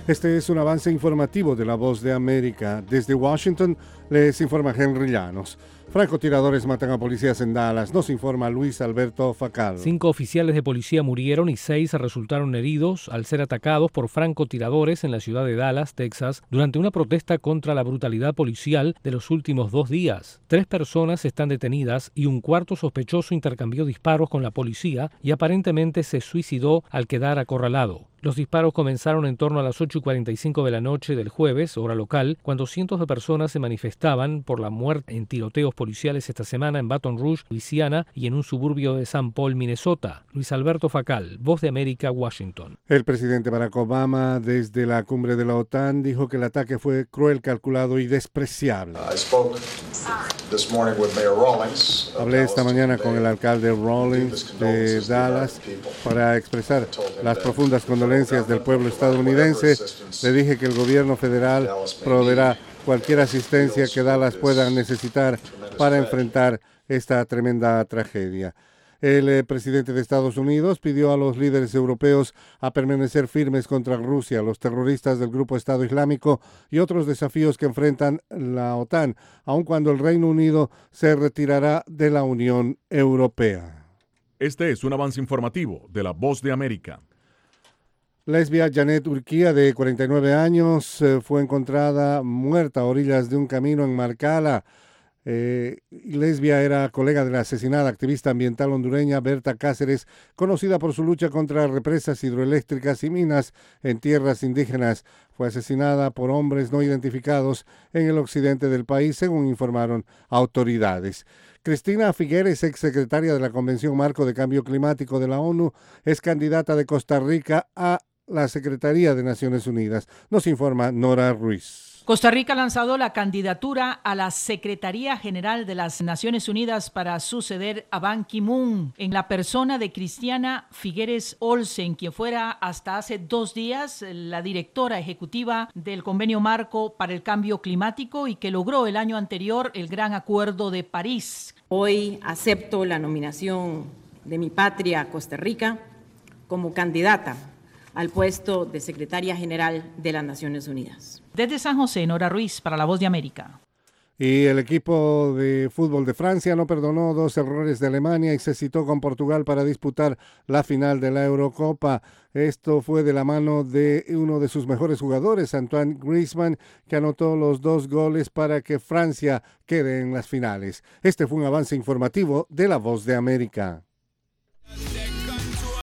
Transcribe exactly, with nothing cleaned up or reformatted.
Este es un avance informativo de La Voz de América. Desde Washington les informa Henry Llanos. Francotiradores matan a policías en Dallas, nos informa Luis Alberto Facal. Cinco oficiales de policía murieron y seis resultaron heridos al ser atacados por francotiradores en la ciudad de Dallas, Texas, durante una protesta contra la brutalidad policial de los últimos dos días. Tres personas están detenidas y un cuarto sospechoso intercambió disparos con la policía y aparentemente se suicidó al quedar acorralado. Los disparos comenzaron en torno a las ocho y cuarenta y cinco de la noche del jueves, hora local, cuando cientos de personas se manifestaban por la muerte en tiroteos policiales esta semana en Baton Rouge, Luisiana, y en un suburbio de Saint Paul, Minnesota. Luis Alberto Facal, Voz de América, Washington. El presidente Barack Obama, desde la cumbre de la OTAN, dijo que el ataque fue cruel, calculado y despreciable. Hablé esta mañana con el alcalde Rawlings de Dallas para expresar las profundas condolencias del pueblo estadounidense. Le dije que el gobierno federal proveerá cualquier asistencia que Dallas pueda necesitar para enfrentar esta tremenda tragedia. El eh, presidente de Estados Unidos pidió a los líderes europeos a permanecer firmes contra Rusia, los terroristas del grupo Estado Islámico y otros desafíos que enfrentan la OTAN, aun cuando el Reino Unido se retirará de la Unión Europea. Este es un avance informativo de La Voz de América. Lesbia Janet Urquía, de cuarenta y nueve años, eh, fue encontrada muerta a orillas de un camino en Marcala. Eh, Lesbia era colega de la asesinada activista ambiental hondureña Berta Cáceres, conocida por su lucha contra represas hidroeléctricas y minas en tierras indígenas. Fue asesinada por hombres no identificados en el occidente del país, según informaron autoridades. Cristina Figueres, exsecretaria de la Convención Marco de Cambio Climático de la ONU, es candidata de Costa Rica a la Secretaría de Naciones Unidas. Nos informa Nora Ruiz. Costa Rica ha lanzado la candidatura a la Secretaría General de las Naciones Unidas para suceder a Ban Ki-moon en la persona de Cristina Figueres Olsen, quien fuera hasta hace dos días la directora ejecutiva del Convenio Marco para el Cambio Climático y que logró el año anterior el Gran Acuerdo de París. Hoy acepto la nominación de mi patria, Costa Rica, como candidata al puesto de Secretaria General de las Naciones Unidas. Desde San José, Nora Ruiz, para La Voz de América. Y el equipo de fútbol de Francia no perdonó dos errores de Alemania y se citó con Portugal para disputar la final de la Eurocopa. Esto fue de la mano de uno de sus mejores jugadores, Antoine Griezmann, que anotó los dos goles para que Francia quede en las finales. Este fue un avance informativo de La Voz de América.